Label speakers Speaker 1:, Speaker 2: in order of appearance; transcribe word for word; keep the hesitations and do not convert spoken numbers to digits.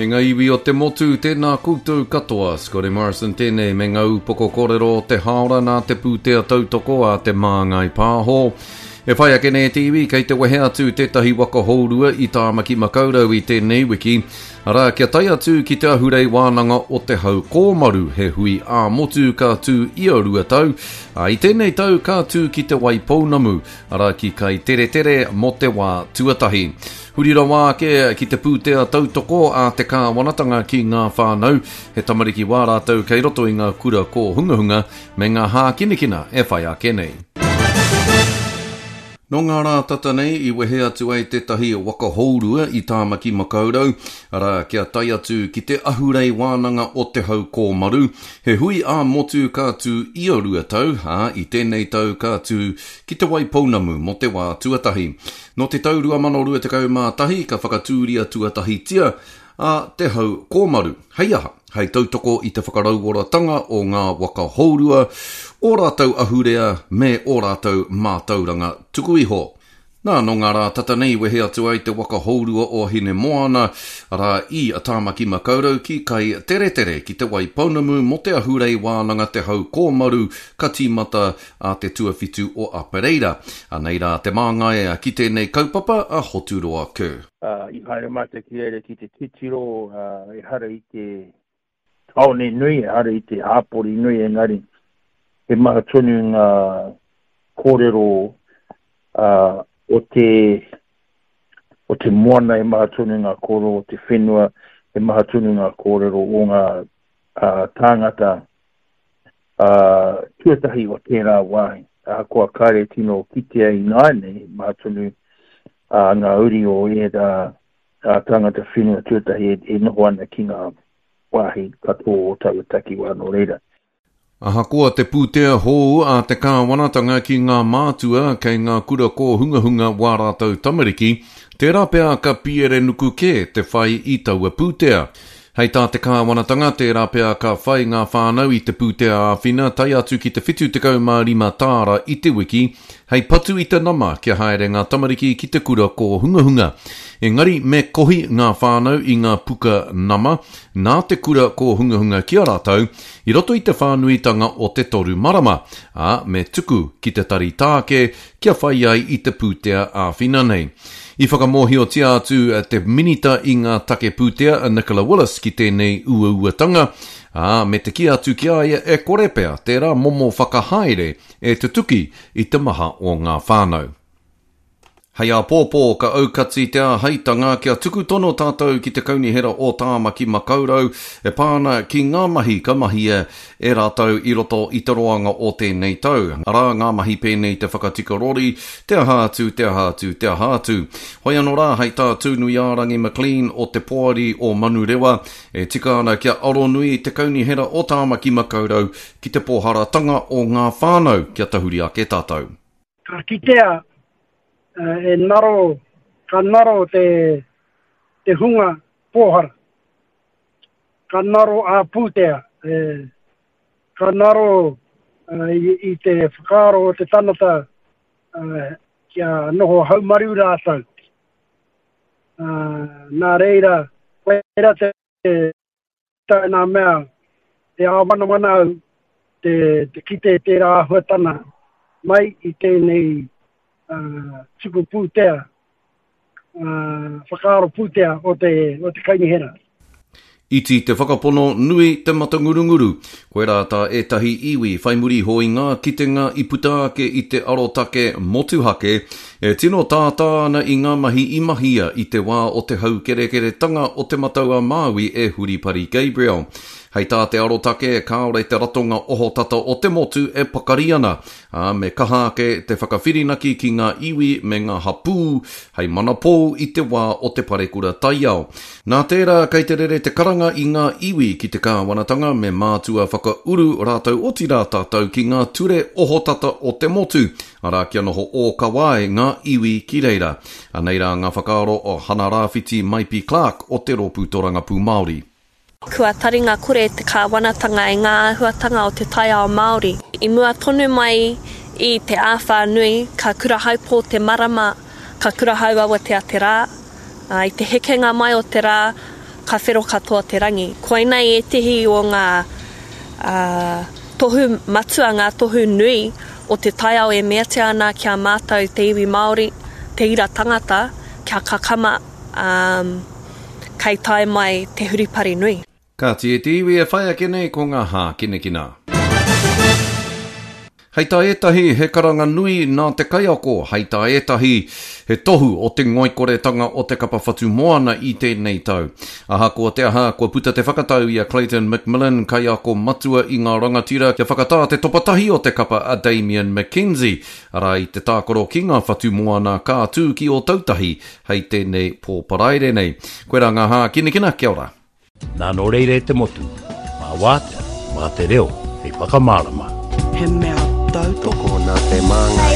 Speaker 1: E ngā iwi o te motu, tēnā koutou katoa, Scotty Morrison tēnei me ngā upoko kōrero te haora nā te pūtea tautoko a te māngai pāho. E whai ake nei te iwi, kei te wehe atu tētahi waka hourua i tāmaki makaurau i tēnei wiki. Ara, kia tai atu ki te ahurei wānanga o te hau kōmaru he hui a motu ka tū i aurua tau. A, I tēnei tau ka tū ki te wai pounamu, ara ki kai tere tere mo te wā tuatahi. Hurira wā ke ki te pūtea tautoko a te kā wanatanga ki ngā whānau, he tamariki wā rātau kei roto i ngā kura ko hunga hunga, me ngā hā kinekina e whai ake nei. No ngā rā tata nei I wehe atu ai tētahi waka hourua I tāmaki makaurau, ara kia tai atu ki te ahurei wānanga o te hau kōmaru, he hui a motu ka tū I aurua tau, ha, I tēnei tau ka tū ki te wai pounamu mo te wā tuatahi. No te tau rua mano rua te kau mātahi, ka whakatūria tuatahi tia, a te hau kōmaru. Hei aha, hei tautoko I te whakarauoratanga o ngā waka hourua, o rātau ahurea me o rātau mātauranga tuku iho. Nā, no ngā rā tata nei wehe atu ai te waka hourua o hine moana, ara I a tāmaki makaurau ki kai tere tere ki te wai pounamu mo te ahurei wānanga te hau kōmaru ka tīmata a te tuawhitu o Apereira. A nei rā te māngai a ki tēnei kaupapa a Hoturoa Kerr.
Speaker 2: Uh, I haere mate ki ere ki te titiro, uh, I hara I te taone nui, I hara I te hāpori nui engari. He maha tonu ngā kōrero uh, o te o te moana, he maha tonu ngā kōrero o te whenua, he maha tonu ngā kōrero o ngā uh, tāngata uh, tuatahi o tērā wāhi. Uh, kua kāre tino kitea I ngāne, he maha tonu uh, ngā uri o e da uh, tāngata whenua tuatahi e, e noho ana ki ngā wāhi katoa o tauataki wāno reira.
Speaker 1: Aha koa te pūtea hou a te kāwanatanga ki ngā mātua kei ngā kura ko hunga hunga wā rātau tamariki, tērā pēā ka piere nuku ke te whai I taua pūtea. Hei tā te kāwanatanga, tērā pēā ka whai ngā whānau I te pūtea āwhina, tai atu ki te whitu te kaumārima tāra I te wiki, hei patu I te nama kia haere ngā tamariki ki te kura ko hunga hunga. Engari me kohi ngā whānau I ngā puka nama, nā te kura ko hunga hunga kia rātau, I roto I te whānuitanga o te toru marama, a me tuku ki te tari tāke kia whai ai I te pūtea āwhina nei. I whakamohiotia atu te minita I ngā take pūtea a Nicola Willis ki tēnei ua uatanga, a me te ki atu ki aia e korepea tērā momo whakahaere e te tuki I te maha o ngā whānau. Hei a pōpō ka aukatsi te a heitanga kia tuku tono tātou ki te kaunihera o tāmaki makaurau e pāna ki ngā mahi ka mahi e, e rātau I roto I te roanga o tēnei tau. Arā ngā mahi pēnei te whakatika rori, te aha atu, te aha atu, te aha atu. Hoi anō rā hei tā tūnui ārangi McLean o te poari o Manurewa e tika ana kia aronui te kaunihera o tāmaki makaurau ki te pōharatanga o ngā whānau kia tahuri ake tātou.
Speaker 3: Ka kitea Uh, e naro, ka naro te, te hunga pōhara. Ka naro a pūtea. E, ka naro uh, i, I te whakaaro o te tanata uh, kia noho haumariu rātau. Uh, nā reira, koeira te taina mea, te āwana mana au, te, te kite te rā huatana mai I tēnei Uh, tuku pūtea, uh, whakaaro pūtea o te, o te kainihera.
Speaker 1: Iti te whakapono nui te matangurunguru. Koe rā tā e tahi iwi whai muri hoi ngā kitenga I putaake I te arotake motuhake, e tino tātāna I ngā mahi I mahia I te wā o te hau kere tanga o te mataua Māui e Huripari Gabriel. Hei tā te arotake e kāore te ratonga oho tata o te motu e pakariana, a me kahake te whakawhirinaki ki ngā iwi me ngā hapū, hei manapō I te wā o te parekura taiao. Nā tērā kei te rere te karanga I ngā iwi ki te kāwanatanga me mātua whakauru rātau oti rā tātou ki ngā ture oho tata o te motu, arā kia noho o kawae ngā iwi ki reira. Anei rā ngā whakaaro o Hana Rāwhiti Maipi Clark o te Rōpū Torangapū Māori.
Speaker 4: Kua taringa kore te kāwanatanga I ngā āhuatanga o te taiao Māori. I mua tonu mai I te āwha nui, ka kurahau pō te marama, ka kurahau awa te aterā. I te hekenga mai o te rā, ka whero katoa te rangi. Koinei e tehi o ngā uh, tohu matua, ngā tohu nui o te taiao e mea te ana kia mātou te iwi Māori, te ira tangata, kia kakama um, kei tai mai te huripari nui.
Speaker 1: Ka te te iwi e whai ake nei ko ngā hā kine kina. Hei tā etahi he karanga nui nā te kaiako, hei tā etahi he tohu o te ngoikoretanga o te kapa whatu moana i tēnei tau. Aha kua te aha, kua puta te whakatau i a Clayton McMillan, kaiako matua i ngā rangatira, kia whakatā te topatahi o te kapa a Damien McKenzie. Ara i te tākoro ki ngā whatu moana kā tū ki o tautahi, hei tēnei pōparaire nei. Koe rā ngā hā kine kina, kia ora.
Speaker 5: Nā no reire te motu, mā wātea, mā te reo, hei whakamārama.
Speaker 6: He mea tau toko nā te manga